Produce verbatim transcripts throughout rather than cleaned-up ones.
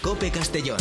COPE Castellón.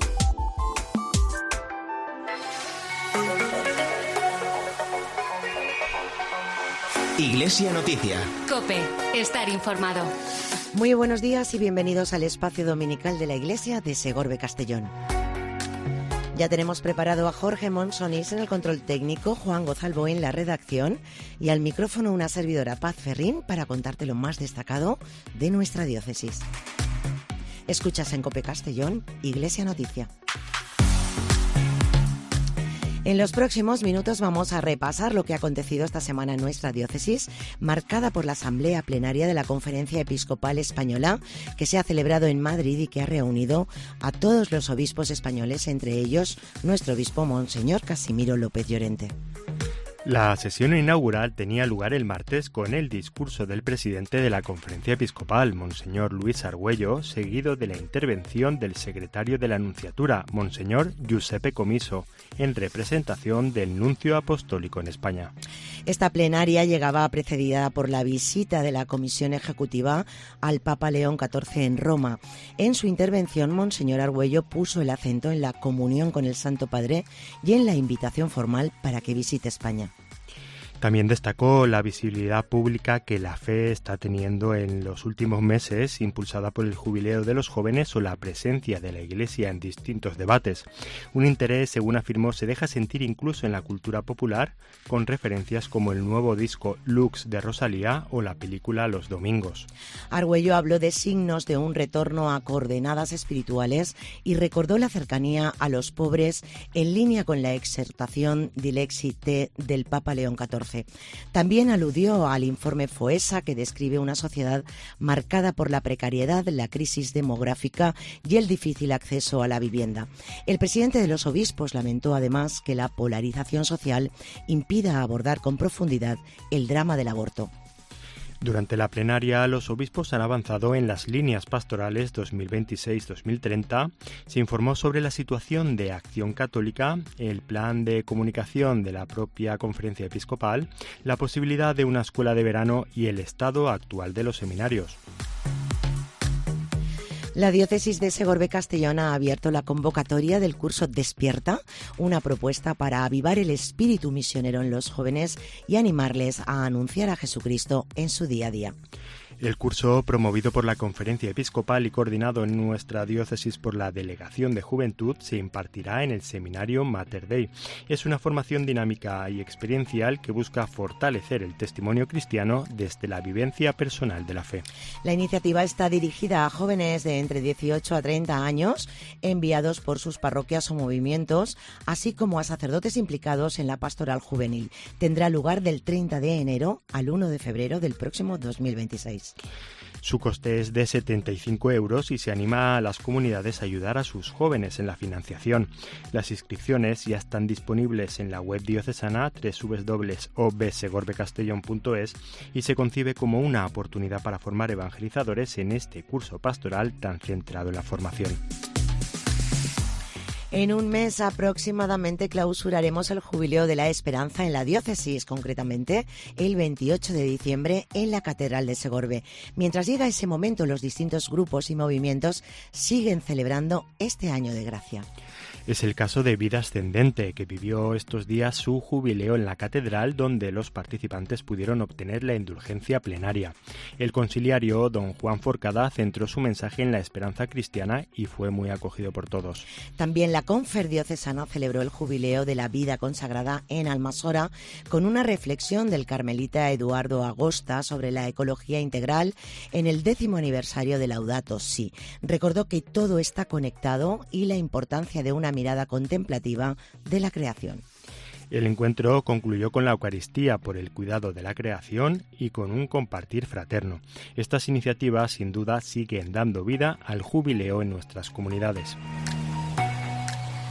Iglesia Noticia. COPE, estar informado. Muy buenos días y bienvenidos al espacio dominical de la Iglesia de Segorbe Castellón. Ya tenemos preparado a Jorge Monsonís en el control técnico, Juan Gozalvo en la redacción y al micrófono una servidora, Paz Ferrín, para contarte lo más destacado de nuestra diócesis. Escuchas en COPE Castellón, Iglesia Noticia. En los próximos minutos vamos a repasar lo que ha acontecido esta semana en nuestra diócesis, marcada por la Asamblea Plenaria de la Conferencia Episcopal Española, que se ha celebrado en Madrid y que ha reunido a todos los obispos españoles, entre ellos nuestro obispo Monseñor Casimiro López Llorente. La sesión inaugural tenía lugar el martes con el discurso del presidente de la Conferencia Episcopal, Monseñor Luis Argüello, seguido de la intervención del secretario de la Nunciatura, Monseñor Giuseppe Comiso, en representación del Nuncio Apostólico en España. Esta plenaria llegaba precedida por la visita de la Comisión Ejecutiva al Papa León catorce en Roma. En su intervención, Monseñor Argüello puso el acento en la comunión con el Santo Padre y en la invitación formal para que visite España. También destacó la visibilidad pública que la fe está teniendo en los últimos meses, impulsada por el Jubileo de los Jóvenes o la presencia de la Iglesia en distintos debates. Un interés, según afirmó, se deja sentir incluso en la cultura popular, con referencias como el nuevo disco Lux de Rosalía o la película Los Domingos. Argüello habló de signos de un retorno a coordenadas espirituales y recordó la cercanía a los pobres en línea con la exhortación Dilexi Te del Papa León catorce. También aludió al informe FOESA, que describe una sociedad marcada por la precariedad, la crisis demográfica y el difícil acceso a la vivienda. El presidente de los obispos lamentó además que la polarización social impida abordar con profundidad el drama del aborto. Durante la plenaria, los obispos han avanzado en las líneas pastorales dos mil veintiséis dos mil treinta. Se informó sobre la situación de Acción Católica, el plan de comunicación de la propia Conferencia Episcopal, la posibilidad de una escuela de verano y el estado actual de los seminarios. La diócesis de Segorbe Castellón ha abierto la convocatoria del curso Despierta, una propuesta para avivar el espíritu misionero en los jóvenes y animarles a anunciar a Jesucristo en su día a día. El curso, promovido por la Conferencia Episcopal y coordinado en nuestra diócesis por la Delegación de Juventud, se impartirá en el seminario Mater Dei. Es una formación dinámica y experiencial que busca fortalecer el testimonio cristiano desde la vivencia personal de la fe. La iniciativa está dirigida a jóvenes de entre dieciocho a treinta años, enviados por sus parroquias o movimientos, así como a sacerdotes implicados en la pastoral juvenil. Tendrá lugar del treinta de enero al uno de febrero del próximo dos mil veintiséis. Su coste es de setenta y cinco euros y se anima a las comunidades a ayudar a sus jóvenes en la financiación. Las inscripciones ya están disponibles en la web diocesana doble u doble u doble u punto o b segorbe castellón punto es y se concibe como una oportunidad para formar evangelizadores en este curso pastoral tan centrado en la formación. En un mes aproximadamente clausuraremos el Jubileo de la Esperanza en la diócesis, concretamente el veintiocho de diciembre en la Catedral de Segorbe. Mientras llega ese momento, los distintos grupos y movimientos siguen celebrando este año de gracia. Es el caso de Vida Ascendente, que vivió estos días su jubileo en la catedral, donde los participantes pudieron obtener la indulgencia plenaria. El conciliario, don Juan Forcada, centró su mensaje en la esperanza cristiana y fue muy acogido por todos. También la Confer Diocesana celebró el jubileo de la vida consagrada en Almasora con una reflexión del carmelita Eduardo Agosta sobre la ecología integral en el décimo aniversario de Laudato Si. Recordó que todo está conectado y la importancia de una mirada contemplativa de la creación. El encuentro concluyó con la Eucaristía por el cuidado de la creación y con un compartir fraterno. Estas iniciativas, sin duda, siguen dando vida al jubileo en nuestras comunidades.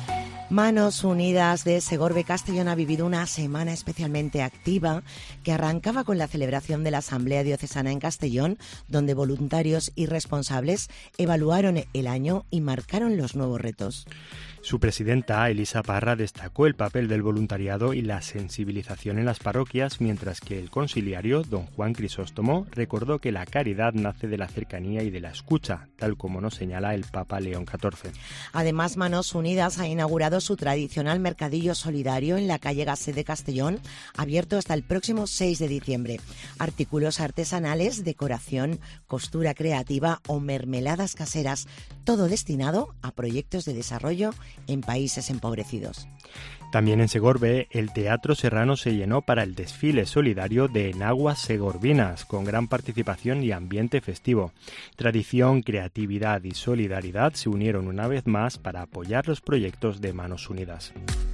Manos Unidas de Segorbe Castellón ha vivido una semana especialmente activa que arrancaba con la celebración de la Asamblea Diocesana en Castellón, donde voluntarios y responsables evaluaron el año y marcaron los nuevos retos. Su presidenta, Elisa Parra, destacó el papel del voluntariado y la sensibilización en las parroquias, mientras que el consiliario, don Juan Crisóstomo, recordó que la caridad nace de la cercanía y de la escucha, tal como nos señala el Papa León catorce. Además, Manos Unidas ha inaugurado su tradicional mercadillo solidario en la calle Gasset de Castellón, abierto hasta el próximo seis de diciembre. Artículos artesanales, decoración, costura creativa o mermeladas caseras, todo destinado a proyectos de desarrollo en países empobrecidos. También en Segorbe, el Teatro Serrano se llenó para el desfile solidario de Enaguas Segorbinas, con gran participación y ambiente festivo. Tradición, creatividad y solidaridad se unieron una vez más para apoyar los proyectos de Manos Unidas.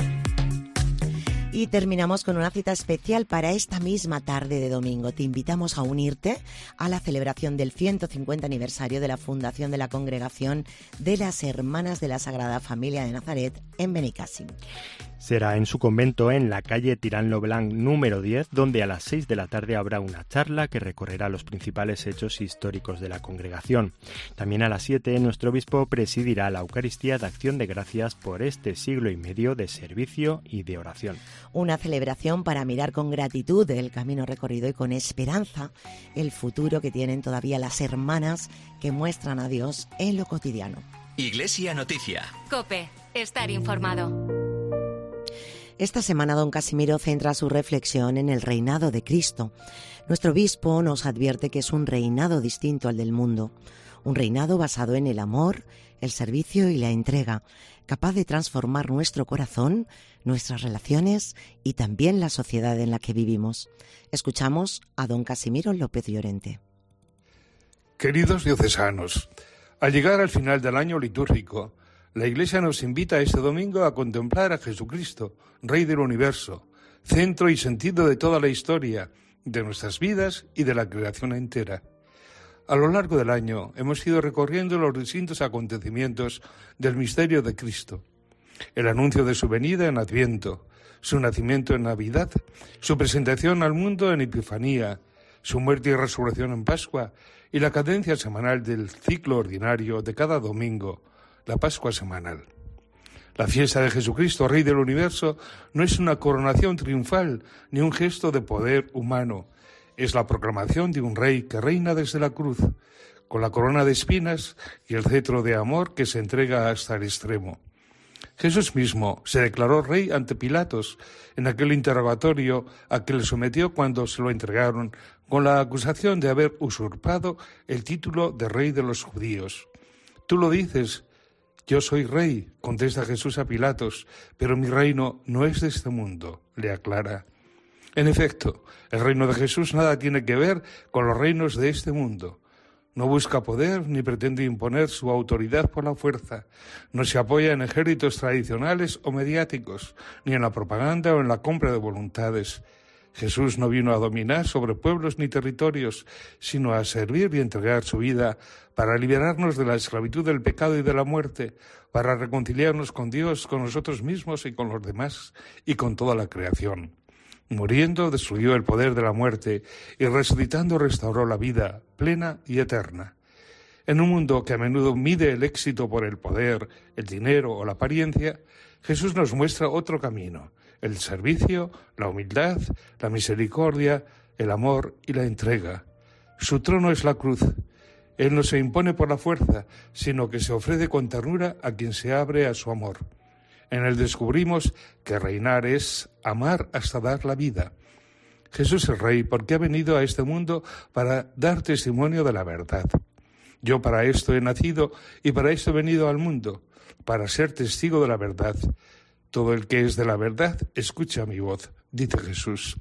Y terminamos con una cita especial para esta misma tarde de domingo. Te invitamos a unirte a la celebración del ciento cincuenta aniversario de la fundación de la Congregación de las Hermanas de la Sagrada Familia de Nazaret en Benicàssim. Será en su convento en la calle Tirán lo Blanc número diez, donde a las seis de la tarde habrá una charla que recorrerá los principales hechos históricos de la congregación. También a las siete nuestro obispo presidirá la Eucaristía de Acción de Gracias por este siglo y medio de servicio y de oración. Una celebración para mirar con gratitud el camino recorrido y con esperanza el futuro que tienen todavía las hermanas que muestran a Dios en lo cotidiano. Iglesia Noticia. COPE. Estar informado. Esta semana don Casimiro centra su reflexión en el reinado de Cristo. Nuestro obispo nos advierte que es un reinado distinto al del mundo, un reinado basado en el amor, el servicio y la entrega, capaz de transformar nuestro corazón, nuestras relaciones y también la sociedad en la que vivimos. Escuchamos a don Casimiro López Llorente. Queridos diocesanos, al llegar al final del año litúrgico, la Iglesia nos invita este domingo a contemplar a Jesucristo, Rey del Universo, centro y sentido de toda la historia, de nuestras vidas y de la creación entera. A lo largo del año hemos ido recorriendo los distintos acontecimientos del misterio de Cristo. El anuncio de su venida en Adviento, su nacimiento en Navidad, su presentación al mundo en Epifanía, su muerte y resurrección en Pascua y la cadencia semanal del ciclo ordinario de cada domingo, la Pascua semanal. La fiesta de Jesucristo, Rey del Universo, no es una coronación triunfal ni un gesto de poder humano. Es la proclamación de un rey que reina desde la cruz, con la corona de espinas y el cetro de amor que se entrega hasta el extremo. Jesús mismo se declaró rey ante Pilatos en aquel interrogatorio a que le sometió cuando se lo entregaron con la acusación de haber usurpado el título de rey de los judíos. Tú lo dices. Yo soy rey, contesta Jesús a Pilatos, pero mi reino no es de este mundo, le aclara. En efecto, el reino de Jesús nada tiene que ver con los reinos de este mundo. No busca poder ni pretende imponer su autoridad por la fuerza. No se apoya en ejércitos tradicionales o mediáticos, ni en la propaganda o en la compra de voluntades. Jesús no vino a dominar sobre pueblos ni territorios, sino a servir y entregar su vida para liberarnos de la esclavitud del pecado y de la muerte, para reconciliarnos con Dios, con nosotros mismos y con los demás, y con toda la creación. Muriendo, destruyó el poder de la muerte, y resucitando restauró la vida plena y eterna. En un mundo que a menudo mide el éxito por el poder, el dinero o la apariencia, Jesús nos muestra otro camino: el servicio, la humildad, la misericordia, el amor y la entrega. Su trono es la cruz. Él no se impone por la fuerza, sino que se ofrece con ternura a quien se abre a su amor. En él descubrimos que reinar es amar hasta dar la vida. Jesús es Rey porque ha venido a este mundo para dar testimonio de la verdad. Yo para esto he nacido y para esto he venido al mundo, para ser testigo de la verdad. Todo el que es de la verdad, escucha mi voz, dice Jesús.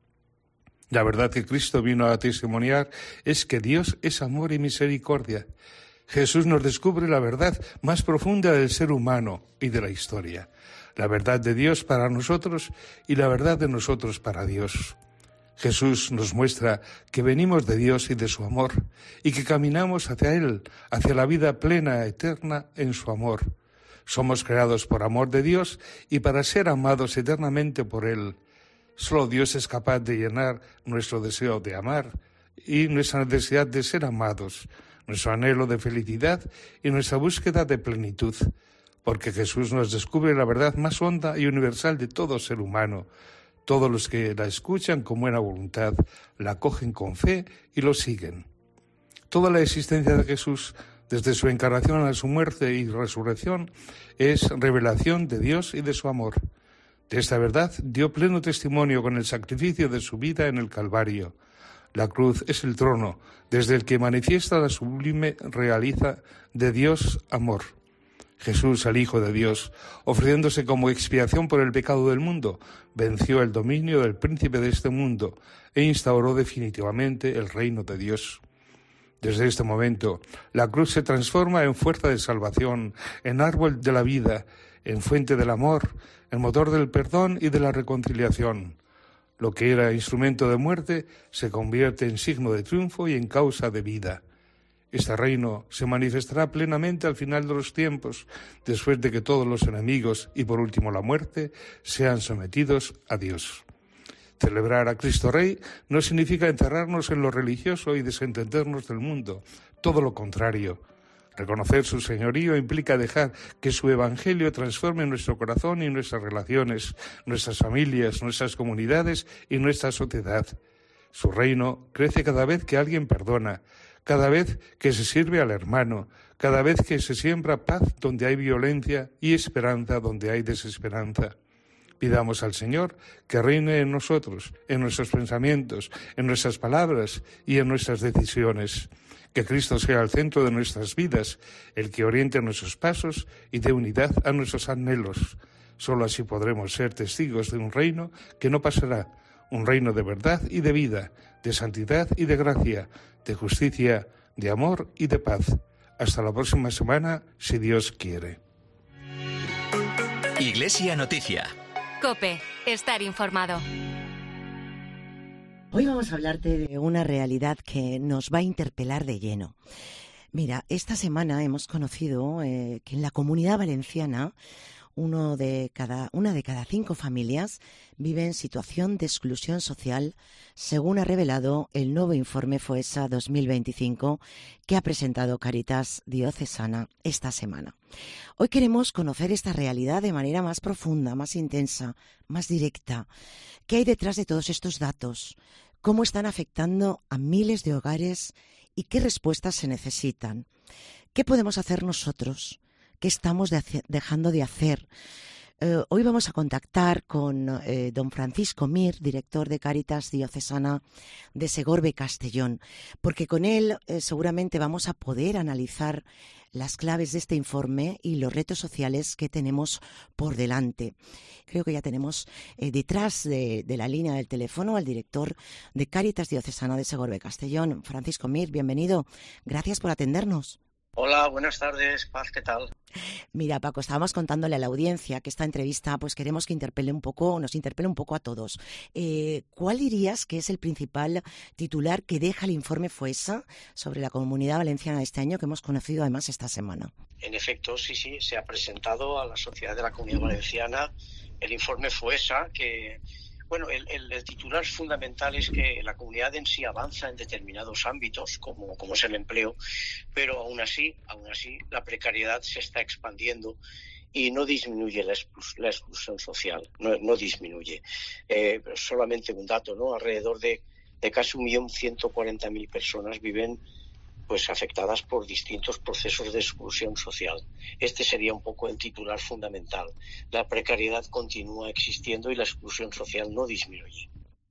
La verdad que Cristo vino a testimoniar es que Dios es amor y misericordia. Jesús nos descubre la verdad más profunda del ser humano y de la historia, la verdad de Dios para nosotros y la verdad de nosotros para Dios. Jesús nos muestra que venimos de Dios y de su amor y que caminamos hacia Él, hacia la vida plena, eterna en su amor. Somos creados por amor de Dios y para ser amados eternamente por Él. Solo Dios es capaz de llenar nuestro deseo de amar y nuestra necesidad de ser amados, nuestro anhelo de felicidad y nuestra búsqueda de plenitud, porque Jesús nos descubre la verdad más honda y universal de todo ser humano. Todos los que la escuchan con buena voluntad, la acogen con fe y lo siguen. Toda la existencia de Jesús, desde su encarnación a su muerte y resurrección, es revelación de Dios y de su amor. De esta verdad dio pleno testimonio con el sacrificio de su vida en el Calvario. La cruz es el trono, desde el que manifiesta la sublime realiza de Dios amor. Jesús, el Hijo de Dios, ofreciéndose como expiación por el pecado del mundo, venció el dominio del príncipe de este mundo e instauró definitivamente el reino de Dios. Desde este momento, la cruz se transforma en fuerza de salvación, en árbol de la vida, en fuente del amor, en motor del perdón y de la reconciliación. Lo que era instrumento de muerte se convierte en signo de triunfo y en causa de vida. Este reino se manifestará plenamente al final de los tiempos, después de que todos los enemigos y por último la muerte sean sometidos a Dios. Celebrar a Cristo Rey no significa encerrarnos en lo religioso y desentendernos del mundo, todo lo contrario. Reconocer su señorío implica dejar que su evangelio transforme nuestro corazón y nuestras relaciones, nuestras familias, nuestras comunidades y nuestra sociedad. Su reino crece cada vez que alguien perdona, cada vez que se sirve al hermano, cada vez que se siembra paz donde hay violencia y esperanza donde hay desesperanza. Pidamos al Señor que reine en nosotros, en nuestros pensamientos, en nuestras palabras y en nuestras decisiones. Que Cristo sea el centro de nuestras vidas, el que oriente nuestros pasos y dé unidad a nuestros anhelos. Solo así podremos ser testigos de un reino que no pasará, un reino de verdad y de vida, de santidad y de gracia, de justicia, de amor y de paz. Hasta la próxima semana, si Dios quiere. Iglesia Noticia. COPE, estar informado. Hoy vamos a hablarte de una realidad que nos va a interpelar de lleno. Mira, esta semana hemos conocido eh, que en la Comunidad Valenciana uno de cada, una de cada cinco familias vive en situación de exclusión social, según ha revelado el nuevo informe FOESA dos mil veinticinco que ha presentado Cáritas Diocesana esta semana. Hoy queremos conocer esta realidad de manera más profunda, más intensa, más directa. ¿Qué hay detrás de todos estos datos? ¿Cómo están afectando a miles de hogares y qué respuestas se necesitan? ¿Qué podemos hacer nosotros? ¿Qué estamos de hace- dejando de hacer? Eh, hoy vamos a contactar con eh, don Francisco Mir, director de Cáritas Diocesana de Segorbe, Castellón, porque con él eh, seguramente vamos a poder analizar las claves de este informe y los retos sociales que tenemos por delante. Creo que ya tenemos eh, detrás de, de la línea del teléfono al director de Cáritas Diocesana de Segorbe, Castellón. Francisco Mir, bienvenido. Gracias por atendernos. Hola, buenas tardes, Paz, ¿qué tal? Mira, Paco, estábamos contándole a la audiencia que esta entrevista, pues queremos que interpele un poco, nos interpele un poco a todos. Eh, ¿Cuál dirías que es el principal titular que deja el informe FOESA sobre la Comunidad Valenciana de este año, que hemos conocido además esta semana? En efecto, sí, sí, se ha presentado a la sociedad de la Comunidad Valenciana el informe FOESA que... Bueno, el, el, el titular fundamental es que la comunidad en sí avanza en determinados ámbitos, como, como es el empleo, pero aún así, aún así, la precariedad se está expandiendo y no disminuye la, exclus, la exclusión social, no, no disminuye. Eh, solamente un dato, ¿no? Alrededor de, de casi un millón ciento cuarenta mil personas viven pues afectadas por distintos procesos de exclusión social. Este sería un poco el titular fundamental. La precariedad continúa existiendo y la exclusión social no disminuye.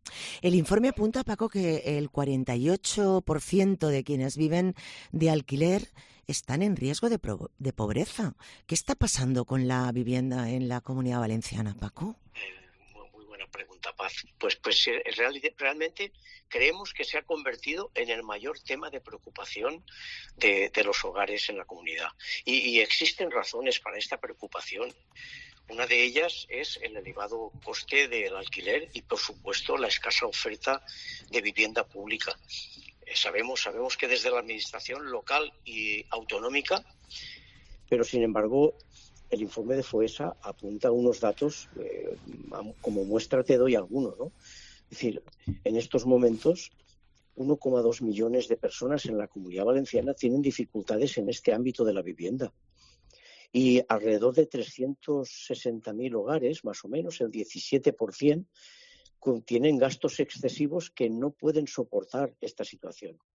El informe apunta, Paco, que el cuarenta y ocho por ciento de quienes viven de alquiler están en riesgo de, pro- de pobreza. ¿Qué está pasando con la vivienda en la Comunidad Valenciana, Paco? Eh, muy, muy buena pregunta, Paz. Pues, pues eh, real, realmente creemos que se ha convertido en el mayor tema de preocupación de, de los hogares en la comunidad. Y, y existen razones para esta preocupación. Una de ellas es el elevado coste del alquiler y, por supuesto, la escasa oferta de vivienda pública. Eh, sabemos, sabemos que desde la administración local y autonómica, pero sin embargo el informe de FOESA apunta unos datos, eh, como muestra te doy alguno, ¿no? Es decir, en estos momentos uno coma dos millones de personas en la Comunidad Valenciana tienen dificultades en este ámbito de la vivienda. Y alrededor de trescientos sesenta mil hogares, más o menos, el diecisiete por ciento, tienen gastos excesivos que no pueden soportar esta situación.